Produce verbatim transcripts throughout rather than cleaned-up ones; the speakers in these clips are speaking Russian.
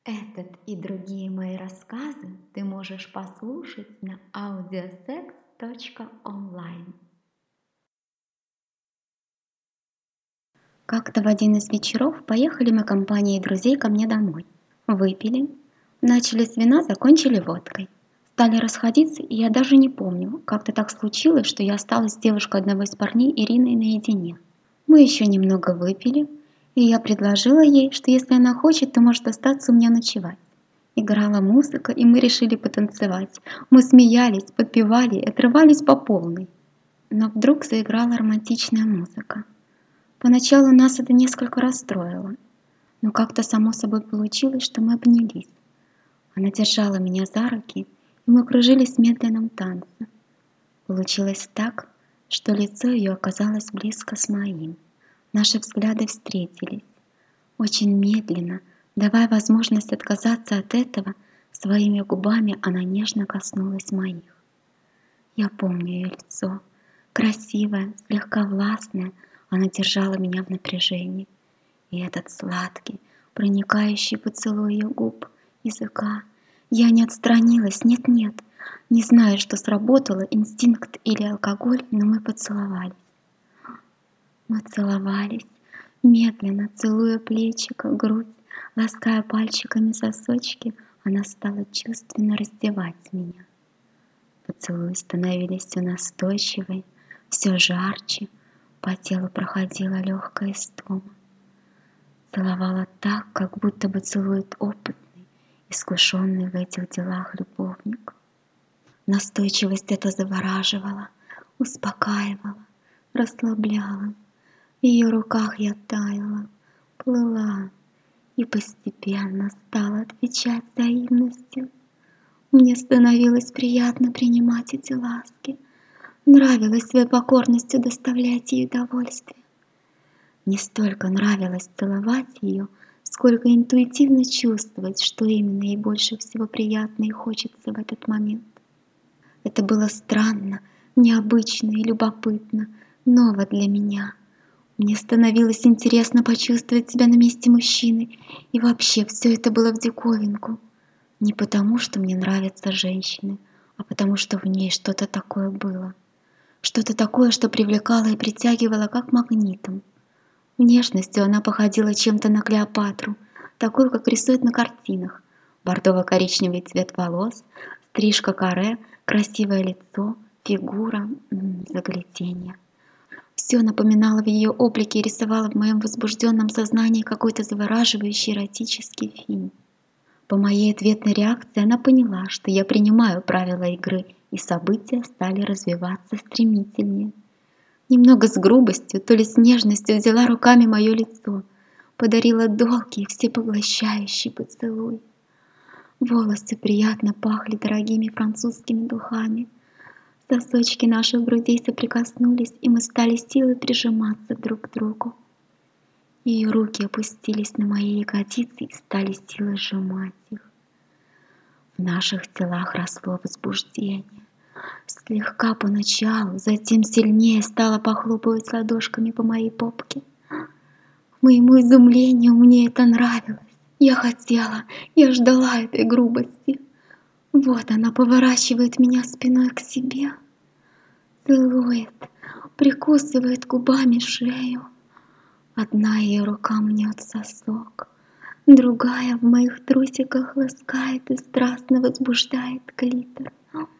Этот и другие мои рассказы ты можешь послушать на аудиосекс точка онлайн. Как-то в один из вечеров поехали мы компанией друзей ко мне домой. Выпили, начали с вина, закончили водкой. Стали расходиться, и я даже не помню, как-то так случилось, что я осталась с девушкой одного из парней Ириной наедине. Мы еще немного выпили, и я предложила ей, что если она хочет, то может остаться у меня ночевать. Играла музыка, и мы решили потанцевать. Мы смеялись, подпевали и отрывались по полной. Но вдруг заиграла романтичная музыка. Поначалу нас это несколько расстроило, но как-то само собой получилось, что мы обнялись. Она держала меня за руки, и мы кружились в медленном танце. Получилось так, что лицо ее оказалось близко с моим. Наши взгляды встретились. Очень медленно, давая возможность отказаться от этого, своими губами она нежно коснулась моих. Я помню ее лицо. Красивое, слегка властное, она держала меня в напряжении. И этот сладкий, проникающий поцелуй ее губ, языка. Я не отстранилась, нет-нет. Не знаю, что сработало, инстинкт или алкоголь, но мы поцеловались. Мы целовались, медленно, целуя плечико, грудь, лаская пальчиками сосочки, она стала чувственно раздевать меня. Поцелуи становились все настойчивее, все жарче, по телу проходила легкая истома. Целовала так, как будто бы целует опытный, искушенный в этих делах любовник. Настойчивость эта завораживала, успокаивала, расслабляла. В ее руках я таяла, плыла и постепенно стала отвечать взаимностью. Мне становилось приятно принимать эти ласки, нравилось своей покорностью доставлять ей удовольствие. Не столько нравилось целовать ее, сколько интуитивно чувствовать, что именно ей больше всего приятно и хочется в этот момент. Это было странно, необычно и любопытно, ново для меня. Мне становилось интересно почувствовать себя на месте мужчины, и вообще все это было в диковинку. Не потому, что мне нравятся женщины, а потому, что в ней что-то такое было. Что-то такое, что привлекало и притягивало как магнитом. Внешностью она походила чем-то на Клеопатру, такую, как рисуют на картинах. Бордово-коричневый цвет волос, стрижка каре, красивое лицо, фигура, м-м, загляденье. Все напоминало в ее облике и рисовало в моем возбужденном сознании какой-то завораживающий эротический фильм. По моей ответной реакции она поняла, что я принимаю правила игры, и события стали развиваться стремительнее. Немного с грубостью, то ли с нежностью взяла руками мое лицо, подарила долгий, всепоглощающий поцелуй. Волосы приятно пахли дорогими французскими духами. Сосочки наших грудей соприкоснулись, и мы стали силой прижиматься друг к другу. Ее руки опустились на мои ягодицы и стали силой сжимать их. В наших телах росло возбуждение. Слегка поначалу, затем сильнее стала похлопывать ладошками по моей попке. К моему изумлению, мне это нравилось. Я хотела, я ждала этой грубости. Вот она поворачивает меня спиной к себе, целует, прикусывает губами шею. Одна ее рука мнет сосок, другая в моих трусиках ласкает и страстно возбуждает клитор.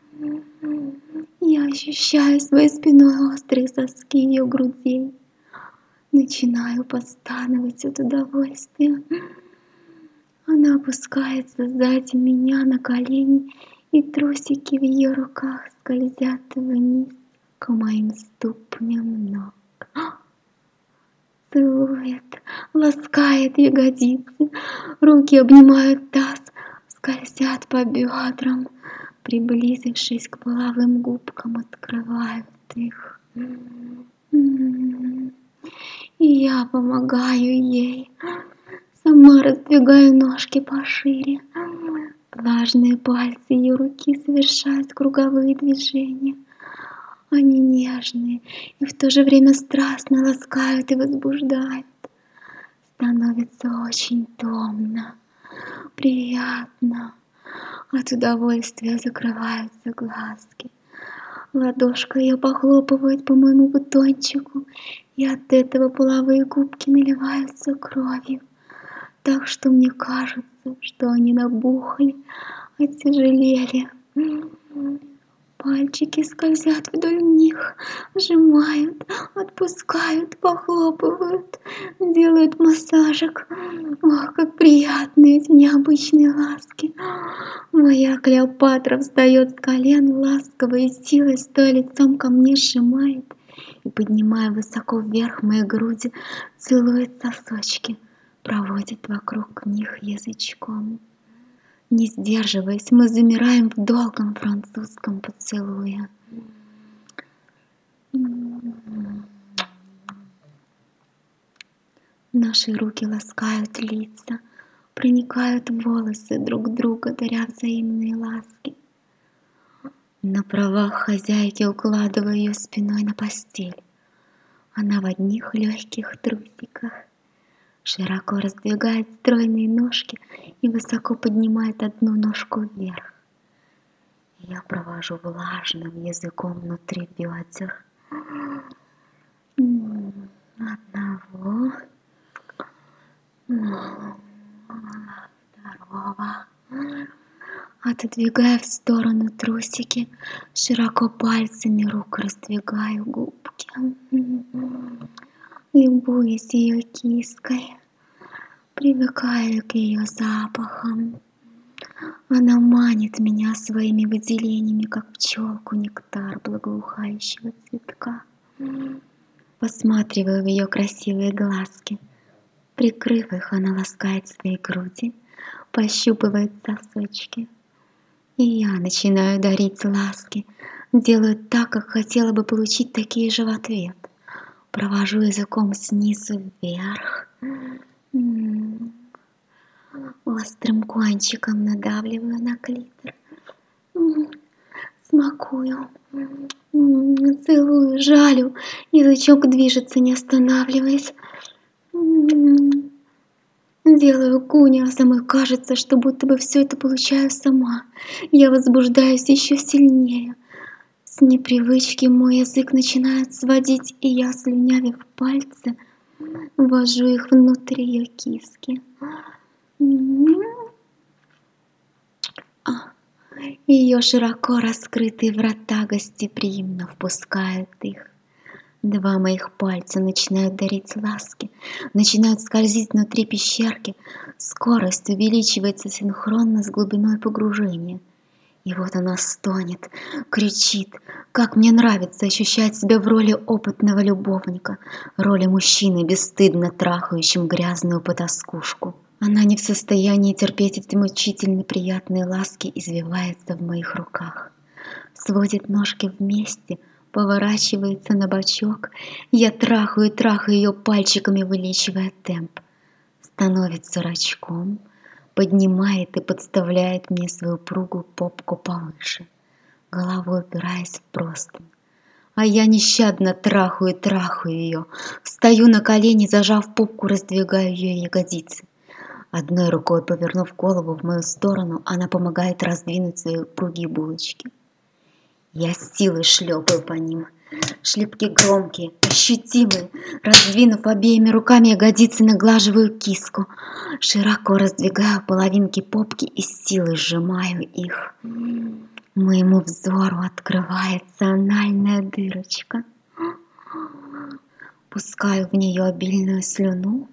Я ощущаю своей спиной острые соски ее грудей. Начинаю постановать от удовольствия. Она опускается сзади меня на колени, и трусики в ее руках скользят вниз к моим ступням ног. Целует, ласкает ягодицы, руки обнимают таз, скользят по бедрам, приблизившись к половым губкам, открывают их. И я помогаю ей, сама раздвигаю ножки пошире. Влажные пальцы ее руки совершают круговые движения. Они нежные и в то же время страстно ласкают и возбуждают. Становится очень томно. приятно. От удовольствия закрываются глазки. Ладошка ее похлопывает по моему бутончику, и от этого половые губки наливаются кровью. Так что мне кажется, что они набухли, оттяжелели. Пальчики скользят вдоль них, сжимают, отпускают, похлопывают, делают массажик. Ох, как приятны эти необычные ласки. Моя Клеопатра встает с колен, ласково и силой, стоя лицом ко мне, сжимает и, поднимая высоко вверх мои груди, целует сосочки, проводит вокруг них язычком. Не сдерживаясь, мы замираем в долгом французском поцелуе. Наши руки ласкают лица, проникают в волосы друг друга, даря взаимные ласки. На правах хозяйки укладываю ее спиной на постель. Она в одних легких трусиках. Широко раздвигает стройные ножки и высоко поднимает одну ножку вверх. Я провожу влажным языком внутри бедер. Одного, второго. Отодвигая в сторону трусики, широко пальцами рук раздвигаю губки. Любуюсь ее киской, привыкаю к ее запахам. Она манит меня своими выделениями, как пчелку нектар благоухающего цветка. Посматриваю в ее красивые глазки. Прикрыв их, она ласкает свои груди, пощупывает сосочки. И я начинаю дарить ласки, делаю так, как хотела бы получить такие же в ответ. Провожу языком снизу вверх. М-м-м. Острым кончиком надавливаю на клитор. М-м. Смакую. М-м. Целую, жалю. Язычок движется, не останавливаясь. М-м. Делаю куни, а самой кажется, что будто бы все это получаю сама. Я возбуждаюсь еще сильнее. С непривычки мой язык начинает сводить, и я, слюнявив пальцы, ввожу их внутрь ее киски. Ее широко раскрытые врата гостеприимно впускают их. Два моих пальца начинают дарить ласки, начинают скользить внутри пещерки. Скорость увеличивается синхронно с глубиной погружения. И вот она стонет, кричит. Как мне нравится ощущать себя в роли опытного любовника, роли мужчины, бесстыдно трахающим грязную потаскушку. Она не в состоянии терпеть эти мучительно приятные ласки, извивается в моих руках. Сводит ножки вместе, поворачивается на бочок. Я трахаю и трахаю ее пальчиками, увеличивая темп. Становится рачком, поднимает и подставляет мне свою упругую попку повыше, головой упираясь в простынь. А я нещадно трахаю и трахаю ее, встаю на колени, зажав попку, раздвигаю ее ягодицы. Одной рукой повернув голову в мою сторону, она помогает раздвинуть свои упругие булочки. Я с силой шлепаю по ним. Шлепки громкие, ощутимые. Раздвинув обеими руками ягодицы, наглаживаю киску. Широко раздвигаю половинки попки и с силой сжимаю их. Моему взору открывается анальная дырочка. Пускаю в нее обильную слюну.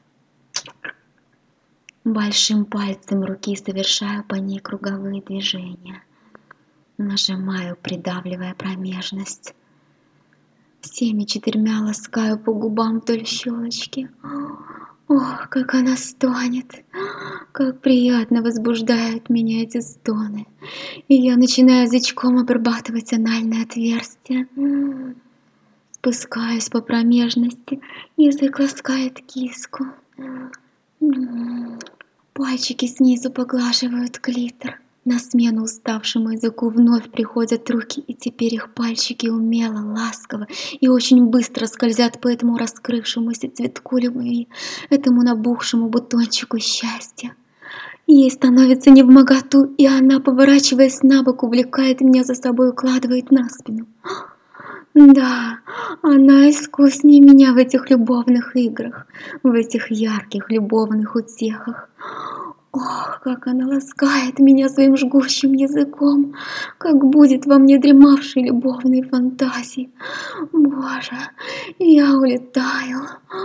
Большим пальцем руки совершаю по ней круговые движения. Нажимаю, придавливая промежность. Всеми четырьмя ласкаю по губам вдоль щелочки. Ох, как она стонет! Как приятно возбуждают меня эти стоны. И я начинаю язычком обрабатывать анальное отверстие. Спускаюсь по промежности, язык ласкает киску. Пальчики снизу поглаживают клитор. На смену уставшему языку вновь приходят руки, и теперь их пальчики умело, ласково и очень быстро скользят по этому раскрывшемуся цветку любви, этому набухшему бутончику счастья. Ей становится невмоготу, и она, поворачиваясь на бок, увлекает меня за собой и укладывает на спину. Да, она искуснее меня в этих любовных играх, в этих ярких любовных утехах. Ох, как она ласкает меня своим жгущим языком, как будет во мне дремавшей любовной фантазии. Боже, я улетаю.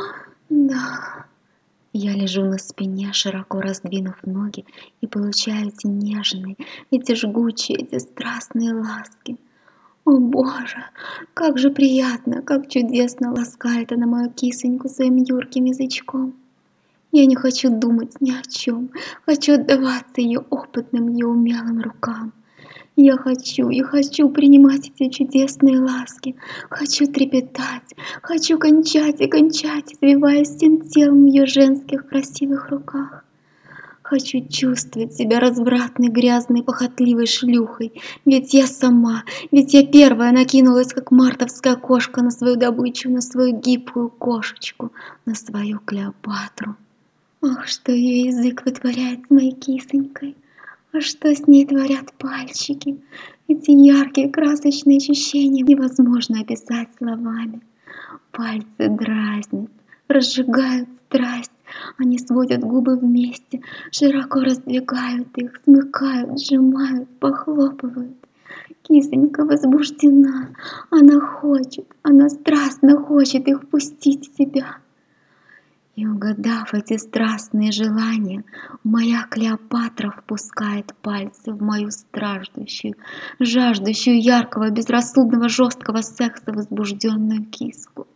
Да. Я лежу на спине, широко раздвинув ноги, и получаю эти нежные, эти жгучие, эти страстные ласки. О, Боже, как же приятно, как чудесно ласкает она мою кисоньку своим юрким язычком. Я не хочу думать ни о чем, хочу отдаваться ее опытным, ее умелым рукам. Я хочу, я хочу принимать эти чудесные ласки, хочу трепетать, хочу кончать и кончать, извиваясь всем телом в ее женских красивых руках. Хочу чувствовать себя развратной, грязной, похотливой шлюхой, ведь я сама, ведь я первая накинулась, как мартовская кошка, на свою добычу, на свою гибкую кошечку, на свою Клеопатру. Ах, что ее язык вытворяет с моей кисонькой, а что с ней творят пальчики. Эти яркие красочные ощущения невозможно описать словами. Пальцы дразнят, разжигают страсть, они сводят губы вместе, широко раздвигают их, смыкают, сжимают, похлопывают. Кисонька возбуждена, она хочет, она страстно хочет их впустить в себя. И, угадав эти страстные желания, моя Клеопатра впускает пальцы в мою страждущую, жаждущую яркого, безрассудного, жесткого секса возбужденную киску.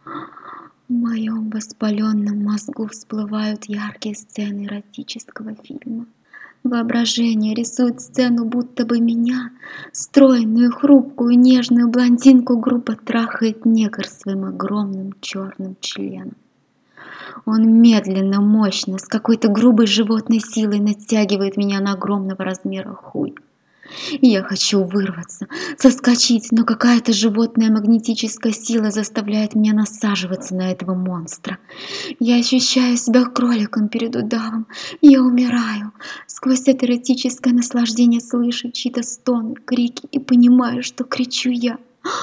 В моем воспаленном мозгу всплывают яркие сцены эротического фильма. Воображение рисует сцену, будто бы меня, стройную, хрупкую, нежную блондинку, грубо трахает негр своим огромным черным членом. Он медленно, мощно, с какой-то грубой животной силой натягивает меня на огромного размера хуй. Я хочу вырваться, соскочить, но какая-то животная магнетическая сила заставляет меня насаживаться на этого монстра. Я ощущаю себя кроликом перед удавом. Я умираю. Сквозь это эротическое наслаждение слышу чьи-то стоны, крики и понимаю, что кричу я.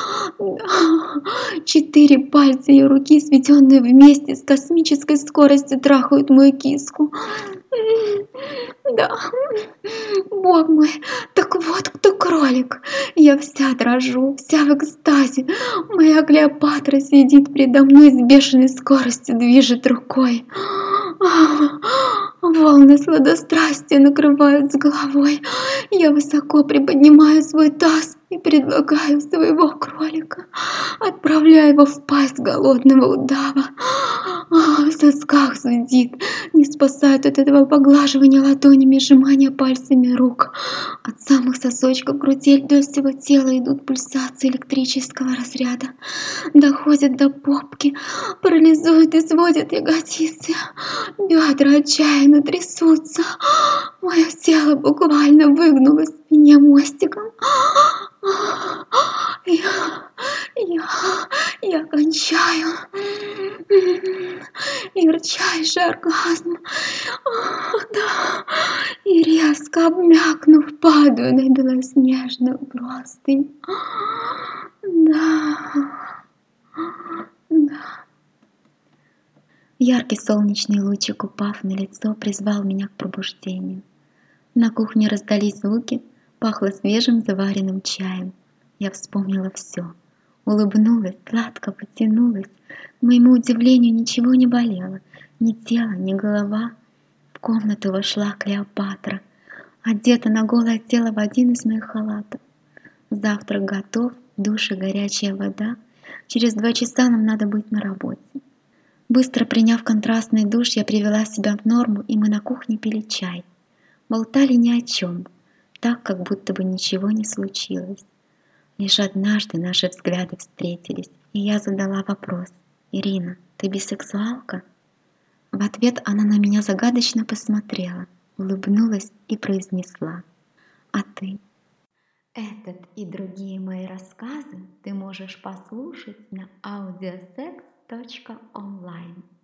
Четыре пальца ее руки, сведенные вместе, с космической скоростью трахают мою киску. Да, Бог мой, так вот кто кролик. Я вся дрожу, вся в экстазе. Моя Клеопатра сидит передо мной с бешеной скоростью, движет рукой. Волны сладострастия накрывают с головой. Я высоко приподнимаю свой таз и предлагаю своего кролика, отправляя его в пасть голодного удава. В сосках зудит, не спасает от этого поглаживания ладонями, сжимания пальцами рук. От самых сосочков груди до всего тела идут пульсации электрического разряда, доходят до попки, парализуют и сводят ягодицы. Бедра отчаянно трясутся. Мое тело буквально выгнулось в спине мостиком. Я, я, я кончаю. Ярчайший оргазм. Да. И резко обмякнув, падаю на белоснежную простынь. Да. Да. Яркий солнечный лучик, упав на лицо, призвал меня к пробуждению. На кухне раздались звуки, пахло свежим заваренным чаем. Я вспомнила все. Улыбнулась, сладко потянулась. К моему удивлению, ничего не болело. Ни тело, ни голова. В комнату вошла Клеопатра, одета на голое тело в один из моих халатов. Завтрак готов, в душе горячая вода. Через два часа нам надо быть на работе. Быстро приняв контрастный душ, я привела себя в норму, и мы на кухне пили чай. Болтали ни о чем, так, как будто бы ничего не случилось. Лишь однажды наши взгляды встретились, и я задала вопрос: «Ирина, ты бисексуалка?» В ответ она на меня загадочно посмотрела, улыбнулась и произнесла: «А ты?» Этот и другие мои рассказы ты можешь послушать на аудиосекс точка онлайн.